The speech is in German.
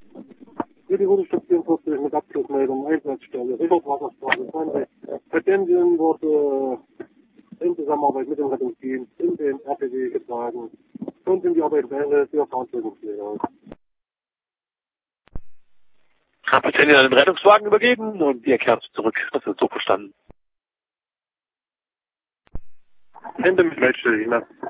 Für die Rudelstation 40 mit Abschlussmeldung, Einsatzstelle, Rettungswasserstraße 20. Petentien wurde in Zusammenarbeit mit dem Rettungsdienst in den RTW getragen und in die Arbeit beendet für Fahrzeugenpfleger. Kapitän an den Rettungswagen übergeben und wir kehren zurück. Das ist so verstanden. Ende mit Meldstelle,